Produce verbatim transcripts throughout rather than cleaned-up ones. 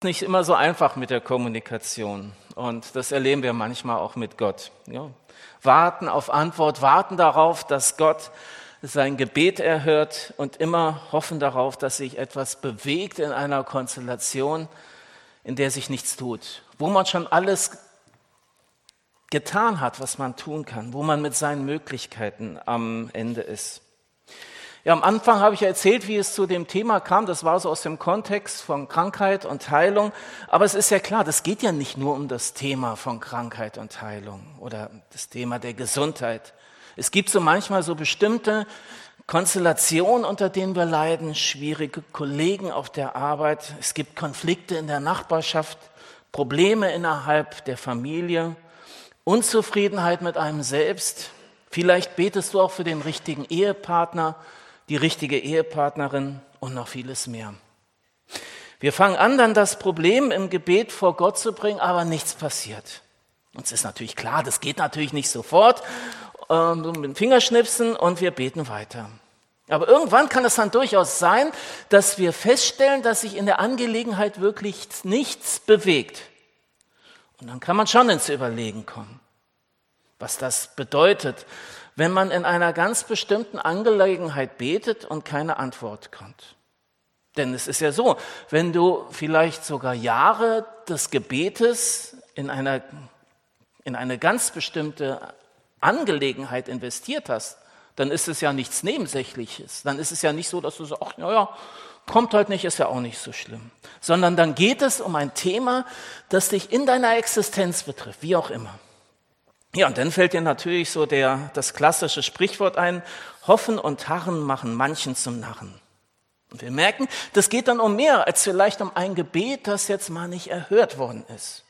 Nicht immer so einfach mit der Kommunikation und das erleben wir manchmal auch mit Gott. Ja. Warten auf Antwort, warten darauf, dass Gott sein Gebet erhört und immer hoffen darauf, dass sich etwas bewegt in einer Konstellation, in der sich nichts tut, wo man schon alles getan hat, was man tun kann, wo man mit seinen Möglichkeiten am Ende ist. Ja, am Anfang habe ich ja erzählt, wie es zu dem Thema kam. Das war so aus dem Kontext von Krankheit und Heilung. Aber es ist ja klar, das geht ja nicht nur um das Thema von Krankheit und Heilung oder das Thema der Gesundheit. Es gibt so manchmal so bestimmte Konstellationen, unter denen wir leiden, schwierige Kollegen auf der Arbeit. Es gibt Konflikte in der Nachbarschaft, Probleme innerhalb der Familie, Unzufriedenheit mit einem selbst. Vielleicht betest du auch für den richtigen Ehepartner, die richtige Ehepartnerin und noch vieles mehr. Wir fangen an, dann das Problem im Gebet vor Gott zu bringen, aber nichts passiert. Uns ist natürlich klar, das geht natürlich nicht sofort, äh, mit dem Fingerschnipsen und wir beten weiter. Aber irgendwann kann es dann durchaus sein, dass wir feststellen, dass sich in der Angelegenheit wirklich nichts bewegt. Und dann kann man schon ins Überlegen kommen, was das bedeutet, wenn man in einer ganz bestimmten Angelegenheit betet und keine Antwort kommt. Denn es ist ja so, wenn du vielleicht sogar Jahre des Gebetes in einer, in eine ganz bestimmte Angelegenheit investiert hast, dann ist es ja nichts Nebensächliches. Dann ist es ja nicht so, dass du sagst, ach, naja, kommt halt nicht, ist ja auch nicht so schlimm. Sondern dann geht es um ein Thema, das dich in deiner Existenz betrifft, wie auch immer. Ja, und dann fällt dir natürlich so der, das klassische Sprichwort ein, Hoffen und Harren machen manchen zum Narren. Und wir merken, das geht dann um mehr als vielleicht um ein Gebet, das jetzt mal nicht erhört worden ist.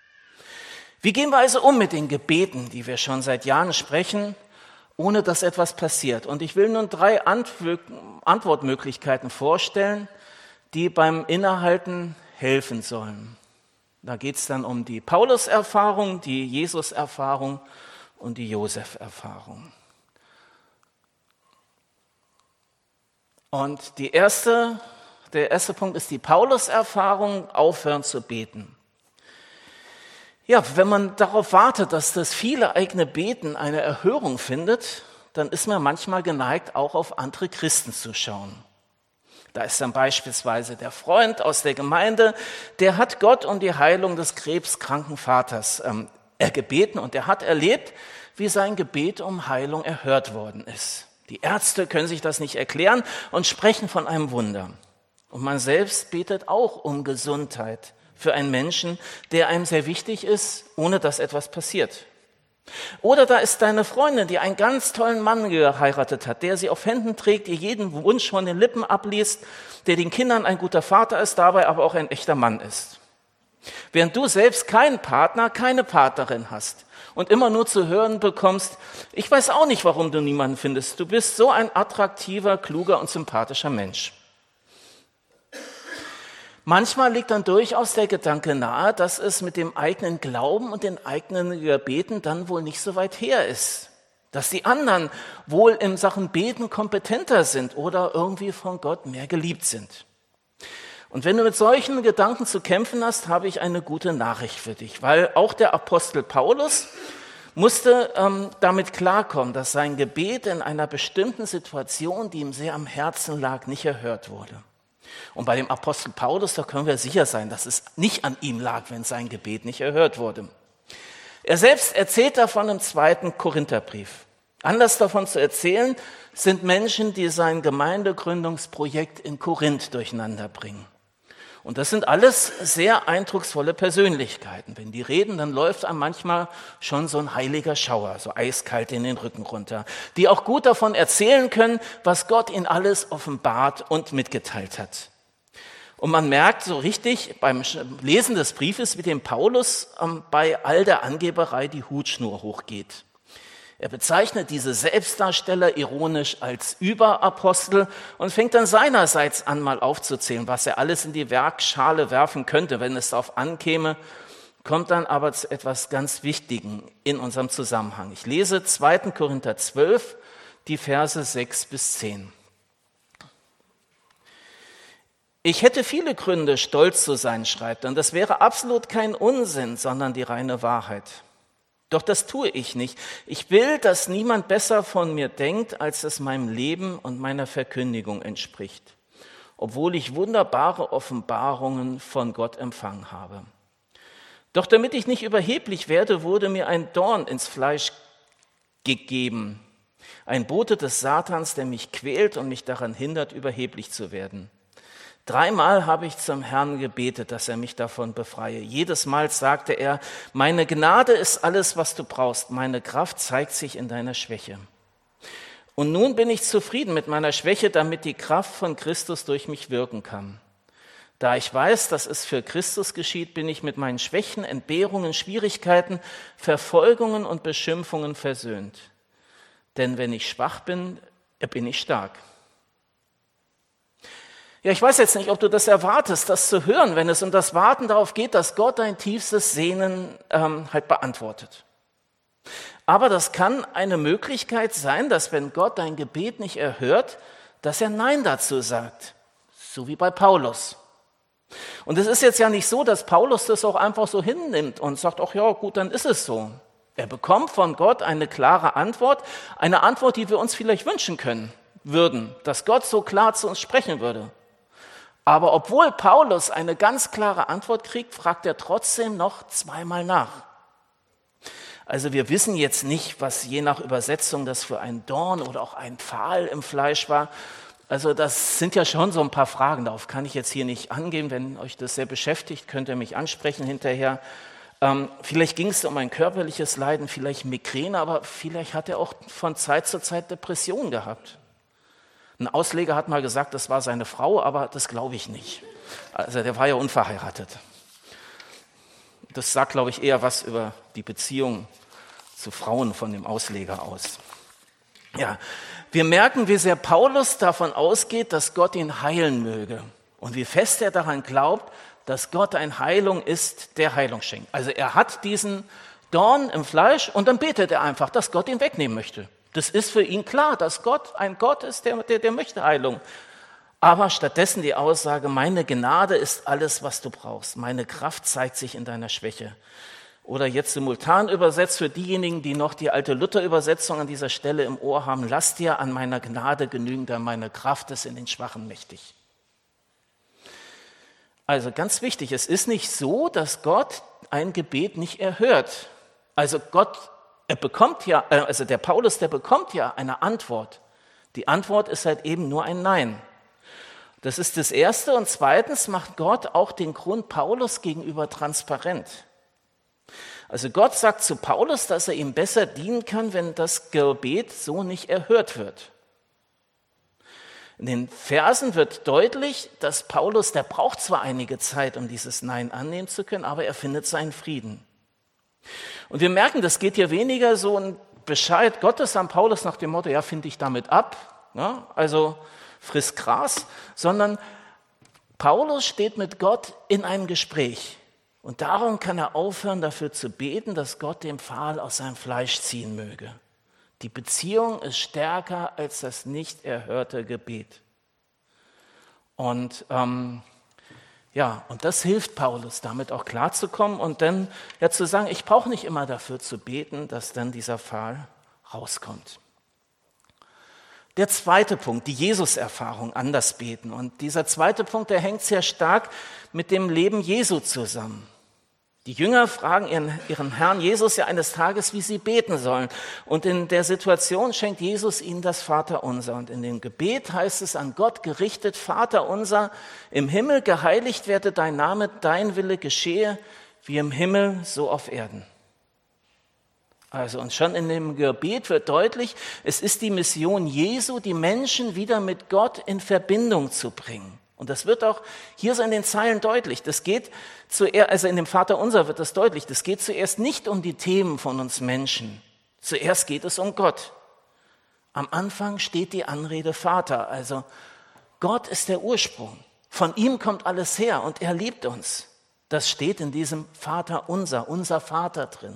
Wie gehen wir also um mit den Gebeten, die wir schon seit Jahren sprechen, ohne dass etwas passiert? Und ich will nun drei Antwortmöglichkeiten vorstellen, die beim Innehalten helfen sollen. Da geht es dann um die Paulus-Erfahrung, die Jesus-Erfahrung und die Josef-Erfahrung. Und die erste, der erste Punkt ist die Paulus-Erfahrung, aufhören zu beten. Ja, wenn man darauf wartet, dass das viele eigene Beten eine Erhörung findet, dann ist man manchmal geneigt, auch auf andere Christen zu schauen. Da ist dann beispielsweise der Freund aus der Gemeinde, der hat Gott um die Heilung des krebskranken Vaters ähm, gebeten und er hat erlebt, wie sein Gebet um Heilung erhört worden ist. Die Ärzte können sich das nicht erklären und sprechen von einem Wunder. Und man selbst betet auch um Gesundheit für einen Menschen, der einem sehr wichtig ist, ohne dass etwas passiert. Oder da ist deine Freundin, die einen ganz tollen Mann geheiratet hat, der sie auf Händen trägt, ihr jeden Wunsch von den Lippen abliest, der den Kindern ein guter Vater ist, dabei aber auch ein echter Mann ist. Während du selbst keinen Partner, keine Partnerin hast und immer nur zu hören bekommst, ich weiß auch nicht, warum du niemanden findest, du bist so ein attraktiver, kluger und sympathischer Mensch. Manchmal liegt dann durchaus der Gedanke nahe, dass es mit dem eigenen Glauben und den eigenen Gebeten dann wohl nicht so weit her ist. Dass die anderen wohl in Sachen Beten kompetenter sind oder irgendwie von Gott mehr geliebt sind. Und wenn du mit solchen Gedanken zu kämpfen hast, habe ich eine gute Nachricht für dich. Weil auch der Apostel Paulus musste ähm, damit klarkommen, dass sein Gebet in einer bestimmten Situation, die ihm sehr am Herzen lag, nicht erhört wurde. Und bei dem Apostel Paulus, da können wir sicher sein, dass es nicht an ihm lag, wenn sein Gebet nicht erhört wurde. Er selbst erzählt davon im zweiten Korintherbrief. Anlass davon zu erzählen, sind Menschen, die sein Gemeindegründungsprojekt in Korinth durcheinander bringen. Und das sind alles sehr eindrucksvolle Persönlichkeiten. Wenn die reden, dann läuft einem manchmal schon so ein heiliger Schauer, so eiskalt in den Rücken runter, die auch gut davon erzählen können, was Gott ihnen alles offenbart und mitgeteilt hat. Und man merkt so richtig beim Lesen des Briefes, wie dem Paulus ähm, bei all der Angeberei die Hutschnur hochgeht. Er bezeichnet diese Selbstdarsteller ironisch als Überapostel und fängt dann seinerseits an, mal aufzuzählen, was er alles in die Werkschale werfen könnte, wenn es darauf ankäme, kommt dann aber zu etwas ganz Wichtigem in unserem Zusammenhang. Ich lese zweiter Korinther zwölf, die Verse sechs bis zehn. Ich hätte viele Gründe, stolz zu sein, schreibt er, und das wäre absolut kein Unsinn, sondern die reine Wahrheit. Doch das tue ich nicht. Ich will, dass niemand besser von mir denkt, als es meinem Leben und meiner Verkündigung entspricht, obwohl ich wunderbare Offenbarungen von Gott empfangen habe. Doch damit ich nicht überheblich werde, wurde mir ein Dorn ins Fleisch gegeben, ein Bote des Satans, der mich quält und mich daran hindert, überheblich zu werden. Dreimal habe ich zum Herrn gebetet, dass er mich davon befreie. Jedes Mal sagte er, meine Gnade ist alles, was du brauchst. Meine Kraft zeigt sich in deiner Schwäche. Und nun bin ich zufrieden mit meiner Schwäche, damit die Kraft von Christus durch mich wirken kann. Da ich weiß, dass es für Christus geschieht, bin ich mit meinen Schwächen, Entbehrungen, Schwierigkeiten, Verfolgungen und Beschimpfungen versöhnt. Denn wenn ich schwach bin, bin ich stark. Ja, ich weiß jetzt nicht, ob du das erwartest, das zu hören, wenn es um das Warten darauf geht, dass Gott dein tiefstes Sehnen ähm, halt beantwortet. Aber das kann eine Möglichkeit sein, dass wenn Gott dein Gebet nicht erhört, dass er Nein dazu sagt, so wie bei Paulus. Und es ist jetzt ja nicht so, dass Paulus das auch einfach so hinnimmt und sagt, ach ja, gut, dann ist es so. Er bekommt von Gott eine klare Antwort, eine Antwort, die wir uns vielleicht wünschen können würden, dass Gott so klar zu uns sprechen würde. Aber obwohl Paulus eine ganz klare Antwort kriegt, fragt er trotzdem noch zweimal nach. Also wir wissen jetzt nicht, was je nach Übersetzung das für ein Dorn oder auch ein Pfahl im Fleisch war. Also das sind ja schon so ein paar Fragen, darauf kann ich jetzt hier nicht angehen. Wenn euch das sehr beschäftigt, könnt ihr mich ansprechen hinterher. Ähm, vielleicht ging es um ein körperliches Leiden, vielleicht Migräne, aber vielleicht hat er auch von Zeit zu Zeit Depressionen gehabt. Ein Ausleger hat mal gesagt, das war seine Frau, aber das glaube ich nicht. Also der war ja unverheiratet. Das sagt, glaube ich, eher was über die Beziehung zu Frauen von dem Ausleger aus. Ja, wir merken, wie sehr Paulus davon ausgeht, dass Gott ihn heilen möge und wie fest er daran glaubt, dass Gott eine Heilung ist, der Heilung schenkt. Also er hat diesen Dorn im Fleisch und dann betet er einfach, dass Gott ihn wegnehmen möchte. Das ist für ihn klar, dass Gott ein Gott ist, der, der, der möchte Heilung. Aber stattdessen die Aussage, meine Gnade ist alles, was du brauchst. Meine Kraft zeigt sich in deiner Schwäche. Oder jetzt simultan übersetzt für diejenigen, die noch die alte Luther-Übersetzung an dieser Stelle im Ohr haben, lass dir an meiner Gnade genügen, denn meine Kraft ist in den Schwachen mächtig. Also ganz wichtig, es ist nicht so, dass Gott ein Gebet nicht erhört. Also Gott Er bekommt ja, also der Paulus, der bekommt ja eine Antwort. Die Antwort ist halt eben nur ein Nein. Das ist das Erste. Und zweitens macht Gott auch den Grund Paulus gegenüber transparent. Also Gott sagt zu Paulus, dass er ihm besser dienen kann, wenn das Gebet so nicht erhört wird. In den Versen wird deutlich, dass Paulus, der braucht zwar einige Zeit, um dieses Nein annehmen zu können, aber er findet seinen Frieden. Und wir merken, das geht hier weniger so ein Bescheid Gottes an Paulus nach dem Motto, ja, finde ich damit ab, ja, also friss Gras, sondern Paulus steht mit Gott in einem Gespräch. Und darum kann er aufhören, dafür zu beten, dass Gott den Pfahl aus seinem Fleisch ziehen möge. Die Beziehung ist stärker als das nicht erhörte Gebet. Und ähm, Ja, und das hilft Paulus, damit auch klarzukommen und dann ja zu sagen, ich brauche nicht immer dafür zu beten, dass dann dieser Pfahl rauskommt. Der zweite Punkt, die Jesus-Erfahrung, anders beten. Und dieser zweite Punkt, der hängt sehr stark mit dem Leben Jesu zusammen. Die Jünger fragen ihren, ihren Herrn Jesus ja eines Tages, wie sie beten sollen. Und in der Situation schenkt Jesus ihnen das Vaterunser. Und in dem Gebet heißt es an Gott gerichtet, Vaterunser, im Himmel geheiligt werde dein Name, dein Wille geschehe, wie im Himmel, so auf Erden. Also und schon in dem Gebet wird deutlich, es ist die Mission Jesu, die Menschen wieder mit Gott in Verbindung zu bringen. Und das wird auch hier so in den Zeilen deutlich. Das geht zuerst, also in dem Vaterunser wird das deutlich, das geht zuerst nicht um die Themen von uns Menschen. Zuerst geht es um Gott. Am Anfang steht die Anrede Vater. Also Gott ist der Ursprung. Von ihm kommt alles her und er liebt uns. Das steht in diesem Vaterunser, unser Vater drin.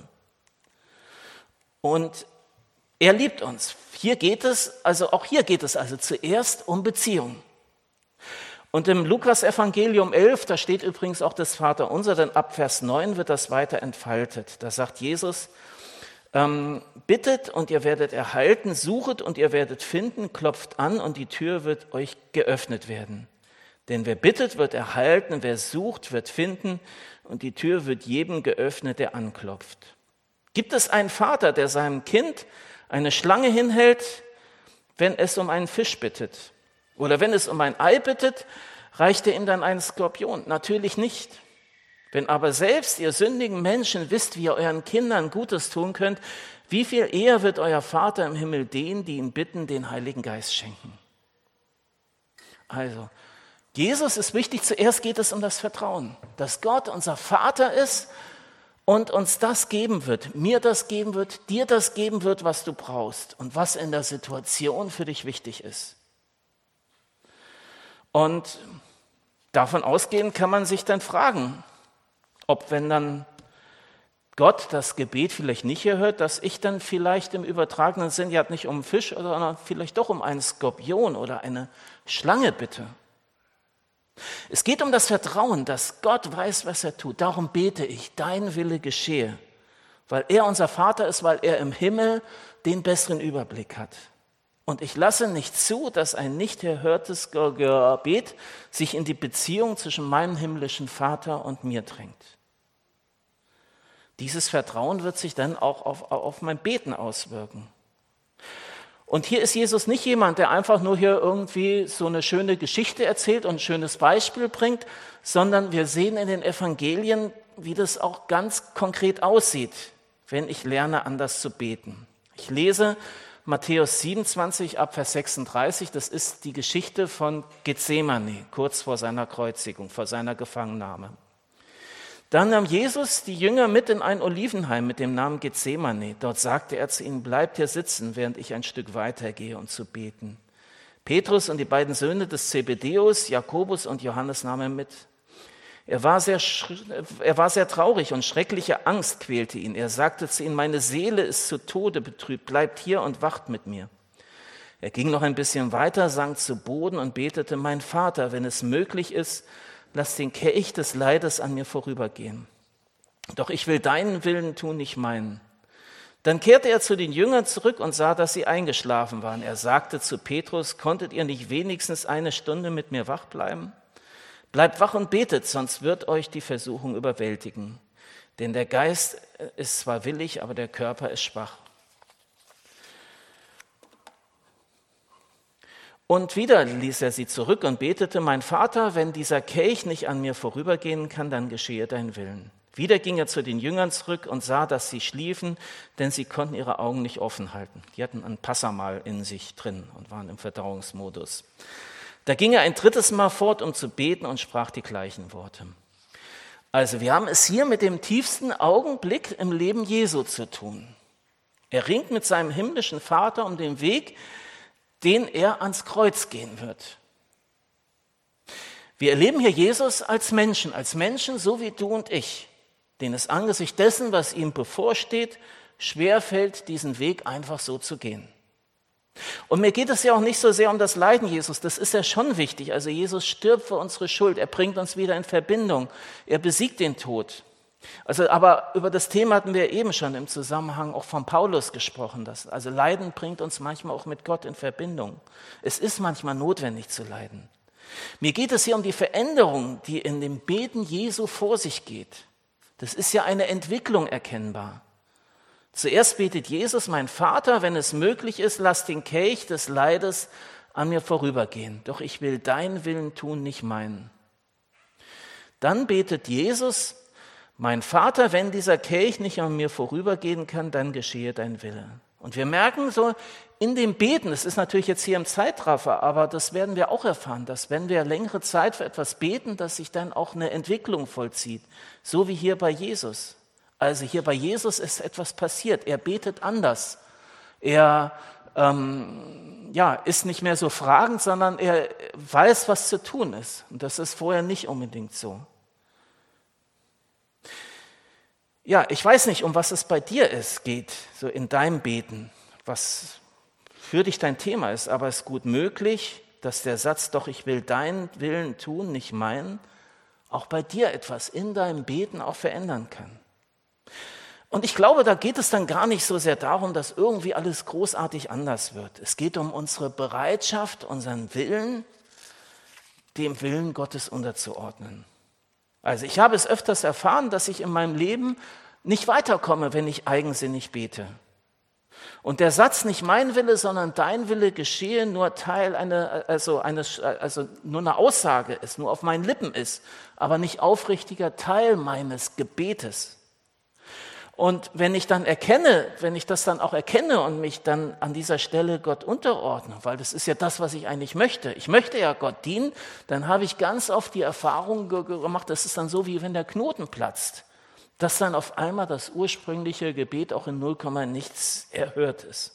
Und er liebt uns. Hier geht es, also auch hier geht es also zuerst um Beziehung. Und im Lukas-Evangelium elf, da steht übrigens auch das Vaterunser, denn ab Vers neun wird das weiter entfaltet. Da sagt Jesus, ähm, bittet und ihr werdet erhalten, suchet und ihr werdet finden, klopft an und die Tür wird euch geöffnet werden. Denn wer bittet, wird erhalten, wer sucht, wird finden und die Tür wird jedem geöffnet, der anklopft. Gibt es einen Vater, der seinem Kind eine Schlange hinhält, wenn es um einen Fisch bittet? Oder wenn es um ein Ei bittet, reicht er ihm dann einen Skorpion? Natürlich nicht. Wenn aber selbst ihr sündigen Menschen wisst, wie ihr euren Kindern Gutes tun könnt, wie viel eher wird euer Vater im Himmel denen, die ihn bitten, den Heiligen Geist schenken? Also, Jesus ist wichtig, zuerst geht es um das Vertrauen, dass Gott unser Vater ist und uns das geben wird, mir das geben wird, dir das geben wird, was du brauchst und was in der Situation für dich wichtig ist. Und davon ausgehend kann man sich dann fragen, ob wenn dann Gott das Gebet vielleicht nicht erhört, dass ich dann vielleicht im übertragenen Sinn ja nicht um einen Fisch, sondern vielleicht doch um einen Skorpion oder eine Schlange bitte. Es geht um das Vertrauen, dass Gott weiß, was er tut. Darum bete ich, dein Wille geschehe, weil er unser Vater ist, weil er im Himmel den besseren Überblick hat. Und ich lasse nicht zu, dass ein nicht erhörtes Gebet sich in die Beziehung zwischen meinem himmlischen Vater und mir drängt. Dieses Vertrauen wird sich dann auch auf, auf mein Beten auswirken. Und hier ist Jesus nicht jemand, der einfach nur hier irgendwie so eine schöne Geschichte erzählt und ein schönes Beispiel bringt, sondern wir sehen in den Evangelien, wie das auch ganz konkret aussieht, wenn ich lerne, anders zu beten. Ich lese Matthäus siebenundzwanzig ab Vers sechsunddreißig, das ist die Geschichte von Gethsemane, kurz vor seiner Kreuzigung, vor seiner Gefangennahme. Dann nahm Jesus die Jünger mit in ein Olivenhain mit dem Namen Gethsemane. Dort sagte er zu ihnen, bleibt hier sitzen, während ich ein Stück weitergehe, um zu beten. Petrus und die beiden Söhne des Zebedeus, Jakobus und Johannes nahm er mit. Er war sehr, er war sehr traurig und schreckliche Angst quälte ihn. Er sagte zu ihnen, meine Seele ist zu Tode betrübt, bleibt hier und wacht mit mir. Er ging noch ein bisschen weiter, sank zu Boden und betete, mein Vater, wenn es möglich ist, lass den Kelch des Leides an mir vorübergehen. Doch ich will deinen Willen tun, nicht meinen. Dann kehrte er zu den Jüngern zurück und sah, dass sie eingeschlafen waren. Er sagte zu Petrus, konntet ihr nicht wenigstens eine Stunde mit mir wach bleiben? Bleibt wach und betet, sonst wird euch die Versuchung überwältigen. Denn der Geist ist zwar willig, aber der Körper ist schwach. Und wieder ließ er sie zurück und betete, mein Vater, wenn dieser Kelch nicht an mir vorübergehen kann, dann geschehe dein Willen. Wieder ging er zu den Jüngern zurück und sah, dass sie schliefen, denn sie konnten ihre Augen nicht offen halten. Die hatten ein Passamal in sich drin und waren im Verdauungsmodus. Da ging er ein drittes Mal fort, um zu beten und sprach die gleichen Worte. Also wir haben es hier mit dem tiefsten Augenblick im Leben Jesu zu tun. Er ringt mit seinem himmlischen Vater um den Weg, den er ans Kreuz gehen wird. Wir erleben hier Jesus als Menschen, als Menschen so wie du und ich, denen es angesichts dessen, was ihm bevorsteht, schwerfällt, diesen Weg einfach so zu gehen. Und mir geht es ja auch nicht so sehr um das Leiden Jesus, das ist ja schon wichtig. Also Jesus stirbt für unsere Schuld, er bringt uns wieder in Verbindung, er besiegt den Tod. Also, aber über das Thema hatten wir eben schon im Zusammenhang auch von Paulus gesprochen. Dass, also Leiden bringt uns manchmal auch mit Gott in Verbindung. Es ist manchmal notwendig zu leiden. Mir geht es hier um die Veränderung, die in dem Beten Jesu vor sich geht. Das ist ja eine Entwicklung erkennbar. Zuerst betet Jesus, mein Vater, wenn es möglich ist, lass den Kelch des Leides an mir vorübergehen. Doch ich will deinen Willen tun, nicht meinen. Dann betet Jesus, mein Vater, wenn dieser Kelch nicht an mir vorübergehen kann, dann geschehe dein Wille. Und wir merken so in dem Beten, das ist natürlich jetzt hier im Zeitraffer, aber das werden wir auch erfahren, dass wenn wir längere Zeit für etwas beten, dass sich dann auch eine Entwicklung vollzieht. So wie hier bei Jesus. Also hier bei Jesus ist etwas passiert. Er betet anders. Er ähm, ja, ist nicht mehr so fragend, sondern er weiß, was zu tun ist. Und das ist vorher nicht unbedingt so. Ja, ich weiß nicht, um was es bei dir ist, geht, so in deinem Beten, was für dich dein Thema ist, aber es ist gut möglich, dass der Satz, doch ich will deinen Willen tun, nicht meinen, auch bei dir etwas in deinem Beten auch verändern kann. Und ich glaube, da geht es dann gar nicht so sehr darum, dass irgendwie alles großartig anders wird. Es geht um unsere Bereitschaft, unseren Willen, dem Willen Gottes unterzuordnen. Also ich habe es öfters erfahren, dass ich in meinem Leben nicht weiterkomme, wenn ich eigensinnig bete. Und der Satz, nicht mein Wille, sondern dein Wille geschehe, nur Teil einer, also eines, also nur eine Aussage ist, nur auf meinen Lippen ist, aber nicht aufrichtiger Teil meines Gebetes. Und wenn ich dann erkenne, wenn ich das dann auch erkenne und mich dann an dieser Stelle Gott unterordne, weil das ist ja das, was ich eigentlich möchte. Ich möchte ja Gott dienen, dann habe ich ganz oft die Erfahrung gemacht, das ist dann so, wie wenn der Knoten platzt, dass dann auf einmal das ursprüngliche Gebet auch in null Komma nichts erhört ist.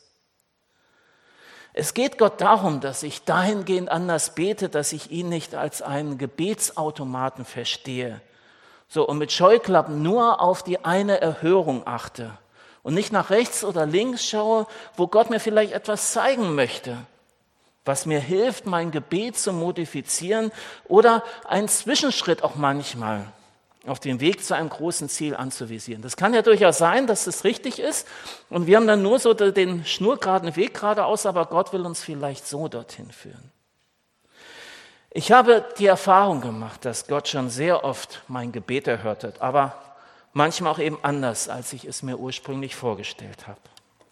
Es geht Gott darum, dass ich dahingehend anders bete, dass ich ihn nicht als einen Gebetsautomaten verstehe, so und mit Scheuklappen nur auf die eine Erhörung achte und nicht nach rechts oder links schaue, wo Gott mir vielleicht etwas zeigen möchte, was mir hilft, mein Gebet zu modifizieren oder einen Zwischenschritt auch manchmal auf dem Weg zu einem großen Ziel anzuvisieren. Das kann ja durchaus sein, dass es richtig ist und wir haben dann nur so den schnurgeraden Weg geradeaus, aber Gott will uns vielleicht so dorthin führen. Ich habe die Erfahrung gemacht, dass Gott schon sehr oft mein Gebet erhört hat, aber manchmal auch eben anders, als ich es mir ursprünglich vorgestellt habe.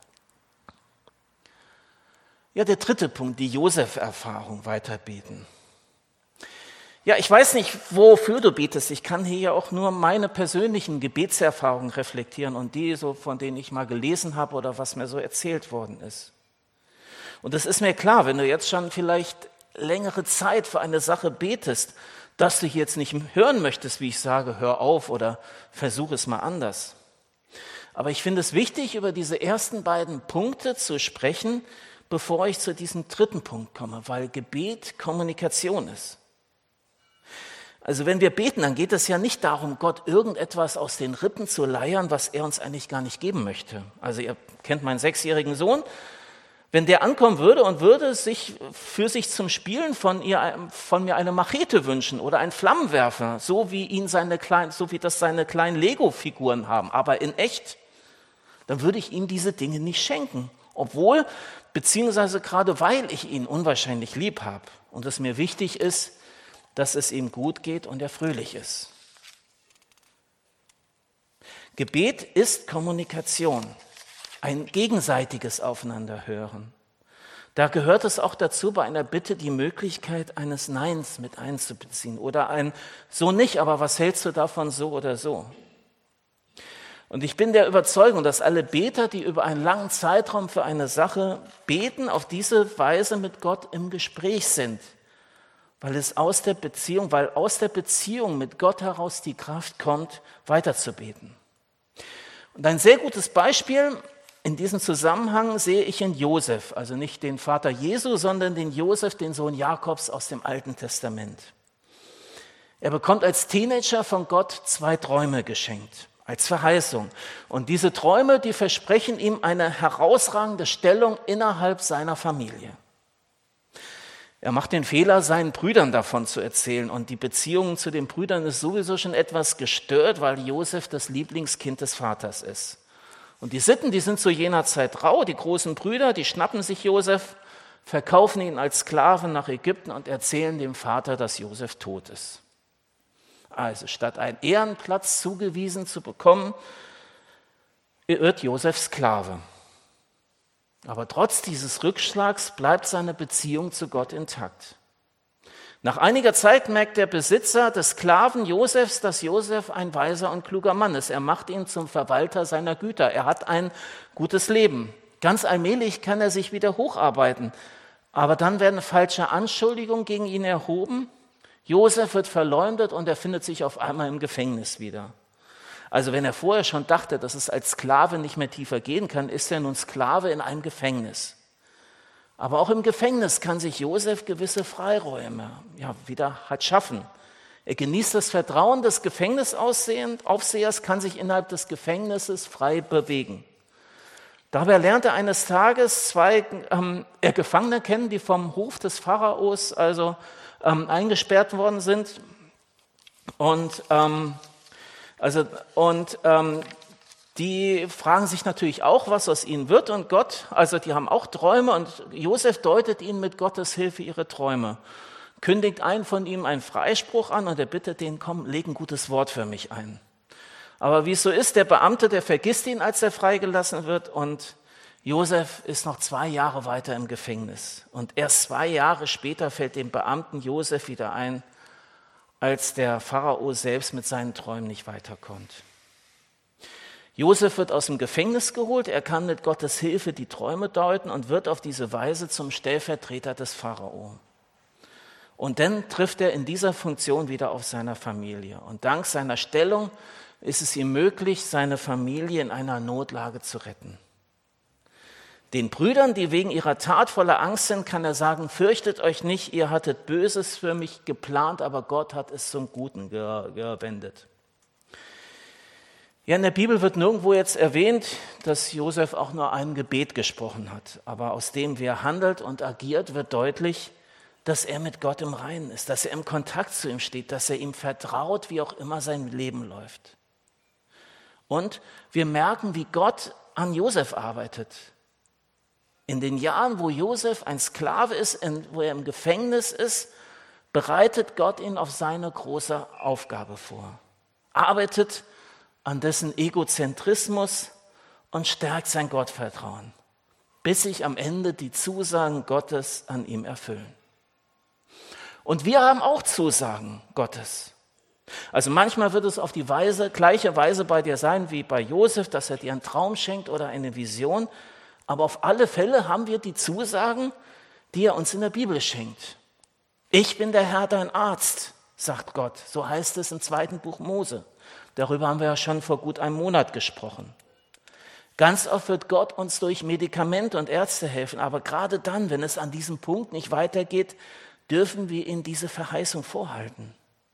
Ja, der dritte Punkt, die Josef-Erfahrung, weiterbeten. Ja, ich weiß nicht, wofür du betest. Ich kann hier ja auch nur meine persönlichen Gebetserfahrungen reflektieren und die, so von denen ich mal gelesen habe oder was mir so erzählt worden ist. Und es ist mir klar, wenn du jetzt schon vielleicht längere Zeit für eine Sache betest, dass du jetzt nicht hören möchtest, wie ich sage, hör auf oder versuch es mal anders. Aber ich finde es wichtig, über diese ersten beiden Punkte zu sprechen, bevor ich zu diesem dritten Punkt komme, weil Gebet Kommunikation ist. Also wenn wir beten, dann geht es ja nicht darum, Gott irgendetwas aus den Rippen zu leiern, was er uns eigentlich gar nicht geben möchte. Also ihr kennt meinen sechsjährigen Sohn. Wenn der ankommen würde und würde sich für sich zum Spielen von, ihr, von mir eine Machete wünschen oder einen Flammenwerfer, so wie ihn seine kleinen, so wie das seine kleinen Lego-Figuren haben, aber in echt, dann würde ich ihm diese Dinge nicht schenken. Obwohl, beziehungsweise gerade weil ich ihn unwahrscheinlich lieb habe und es mir wichtig ist, dass es ihm gut geht und er fröhlich ist. Gebet ist Kommunikation. Ein gegenseitiges Aufeinanderhören. Da gehört es auch dazu, bei einer Bitte die Möglichkeit eines Neins mit einzubeziehen oder ein so nicht, aber was hältst du davon so oder so? Und ich bin der Überzeugung, dass alle Beter, die über einen langen Zeitraum für eine Sache beten, auf diese Weise mit Gott im Gespräch sind, weil es aus der Beziehung, weil aus der Beziehung mit Gott heraus die Kraft kommt, weiterzubeten. Und ein sehr gutes Beispiel in diesem Zusammenhang sehe ich in Josef, also nicht den Vater Jesu, sondern den Josef, den Sohn Jakobs aus dem Alten Testament. Er bekommt als Teenager von Gott zwei Träume geschenkt, als Verheißung. Und diese Träume, die versprechen ihm eine herausragende Stellung innerhalb seiner Familie. Er macht den Fehler, seinen Brüdern davon zu erzählen. Und die Beziehung zu den Brüdern ist sowieso schon etwas gestört, weil Josef das Lieblingskind des Vaters ist. Und die Sitten, die sind zu jener Zeit rau. Die großen Brüder, die schnappen sich Josef, verkaufen ihn als Sklaven nach Ägypten und erzählen dem Vater, dass Josef tot ist. Also statt einen Ehrenplatz zugewiesen zu bekommen, wird Josef Sklave. Aber trotz dieses Rückschlags bleibt seine Beziehung zu Gott intakt. Nach einiger Zeit merkt der Besitzer des Sklaven Josefs, dass Josef ein weiser und kluger Mann ist. Er macht ihn zum Verwalter seiner Güter. Er hat ein gutes Leben. Ganz allmählich kann er sich wieder hocharbeiten. Aber dann werden falsche Anschuldigungen gegen ihn erhoben. Josef wird verleumdet und er findet sich auf einmal im Gefängnis wieder. Also wenn er vorher schon dachte, dass es als Sklave nicht mehr tiefer gehen kann, ist er nun Sklave in einem Gefängnis. Aber auch im Gefängnis kann sich Josef gewisse Freiräume ja, wieder halt schaffen. Er genießt das Vertrauen des Gefängnisaufsehers, kann sich innerhalb des Gefängnisses frei bewegen. Dabei lernt er eines Tages zwei ähm, Gefangene kennen, die vom Hof des Pharaos also ähm, eingesperrt worden sind. Und, ähm, also, und ähm, die fragen sich natürlich auch, was aus ihnen wird. Und Gott, also die haben auch Träume und Josef deutet ihnen mit Gottes Hilfe ihre Träume. Kündigt einen von ihm einen Freispruch an und er bittet den, komm, leg ein gutes Wort für mich ein. Aber wie es so ist, der Beamte, der vergisst ihn, als er freigelassen wird und Josef ist noch zwei Jahre weiter im Gefängnis. Und erst zwei Jahre später fällt dem Beamten Josef wieder ein, als der Pharao selbst mit seinen Träumen nicht weiterkommt. Josef wird aus dem Gefängnis geholt, er kann mit Gottes Hilfe die Träume deuten und wird auf diese Weise zum Stellvertreter des Pharao. Und dann trifft er in dieser Funktion wieder auf seine Familie. Und dank seiner Stellung ist es ihm möglich, seine Familie in einer Notlage zu retten. Den Brüdern, die wegen ihrer Tat voller Angst sind, kann er sagen, fürchtet euch nicht, ihr hattet Böses für mich geplant, aber Gott hat es zum Guten gewendet. Ja, in der Bibel wird nirgendwo jetzt erwähnt, dass Josef auch nur ein Gebet gesprochen hat. Aber aus dem, wie er handelt und agiert, wird deutlich, dass er mit Gott im Reinen ist, dass er im Kontakt zu ihm steht, dass er ihm vertraut, wie auch immer sein Leben läuft. Und wir merken, wie Gott an Josef arbeitet. In den Jahren, wo Josef ein Sklave ist, wo er im Gefängnis ist, bereitet Gott ihn auf seine große Aufgabe vor. Arbeitet an dessen Egozentrismus und stärkt sein Gottvertrauen, bis sich am Ende die Zusagen Gottes an ihm erfüllen. Und wir haben auch Zusagen Gottes. Also manchmal wird es auf die Weise, gleiche Weise bei dir sein wie bei Josef, dass er dir einen Traum schenkt oder eine Vision. Aber auf alle Fälle haben wir die Zusagen, die er uns in der Bibel schenkt. Ich bin der Herr, dein Arzt, sagt Gott. So heißt es im zweiten Buch Mose. Darüber haben wir ja schon vor gut einem Monat gesprochen. Ganz oft wird Gott uns durch Medikamente und Ärzte helfen. Aber gerade dann, wenn es an diesem Punkt nicht weitergeht, dürfen wir ihnen diese Verheißung vorhalten.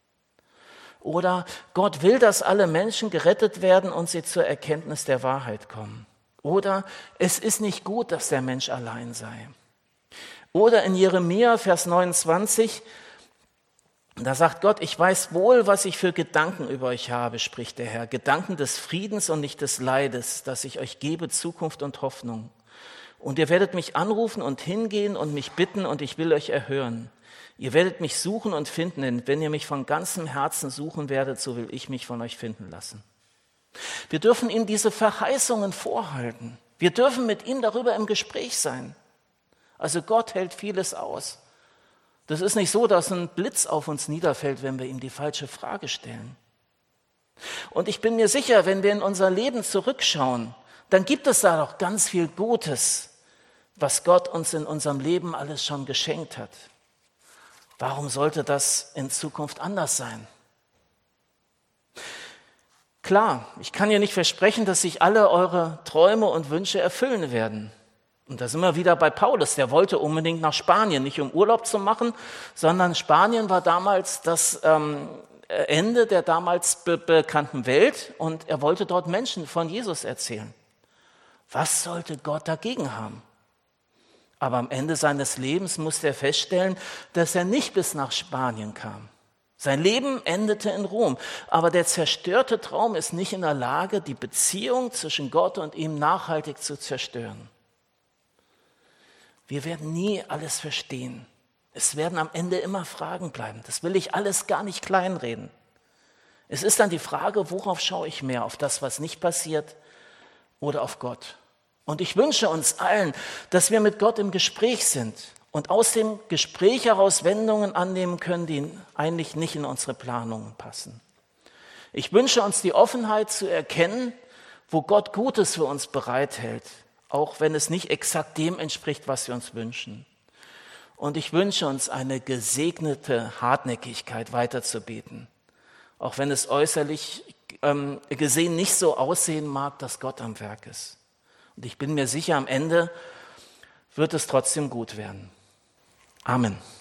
Oder Gott will, dass alle Menschen gerettet werden und sie zur Erkenntnis der Wahrheit kommen. Oder es ist nicht gut, dass der Mensch allein sei. Oder in Jeremia, Vers neunundzwanzig, da sagt Gott, ich weiß wohl, was ich für Gedanken über euch habe, spricht der Herr. Gedanken des Friedens und nicht des Leides, dass ich euch gebe Zukunft und Hoffnung. Und ihr werdet mich anrufen und hingehen und mich bitten und ich will euch erhören. Ihr werdet mich suchen und finden, denn wenn ihr mich von ganzem Herzen suchen werdet, so will ich mich von euch finden lassen. Wir dürfen ihm diese Verheißungen vorhalten. Wir dürfen mit ihm darüber im Gespräch sein. Also Gott hält vieles aus. Das ist nicht so, dass ein Blitz auf uns niederfällt, wenn wir ihm die falsche Frage stellen. Und ich bin mir sicher, wenn wir in unser Leben zurückschauen, dann gibt es da doch ganz viel Gutes, was Gott uns in unserem Leben alles schon geschenkt hat. Warum sollte das in Zukunft anders sein? Klar, ich kann ja nicht versprechen, dass sich alle eure Träume und Wünsche erfüllen werden. Und da sind wir wieder bei Paulus, der wollte unbedingt nach Spanien, nicht um Urlaub zu machen, sondern Spanien war damals das ähm, Ende der damals be- bekannten Welt und er wollte dort Menschen von Jesus erzählen. Was sollte Gott dagegen haben? Aber am Ende seines Lebens musste er feststellen, dass er nicht bis nach Spanien kam. Sein Leben endete in Rom, aber der zerstörte Traum ist nicht in der Lage, die Beziehung zwischen Gott und ihm nachhaltig zu zerstören. Wir werden nie alles verstehen. Es werden am Ende immer Fragen bleiben. Das will ich alles gar nicht kleinreden. Es ist dann die Frage, worauf schaue ich mehr? Auf das, was nicht passiert oder auf Gott? Und ich wünsche uns allen, dass wir mit Gott im Gespräch sind und aus dem Gespräch heraus Wendungen annehmen können, die eigentlich nicht in unsere Planungen passen. Ich wünsche uns die Offenheit zu erkennen, wo Gott Gutes für uns bereithält, auch wenn es nicht exakt dem entspricht, was wir uns wünschen. Und ich wünsche uns eine gesegnete Hartnäckigkeit weiterzubeten, auch wenn es äußerlich ähm, gesehen nicht so aussehen mag, dass Gott am Werk ist. Und ich bin mir sicher, am Ende wird es trotzdem gut werden. Amen.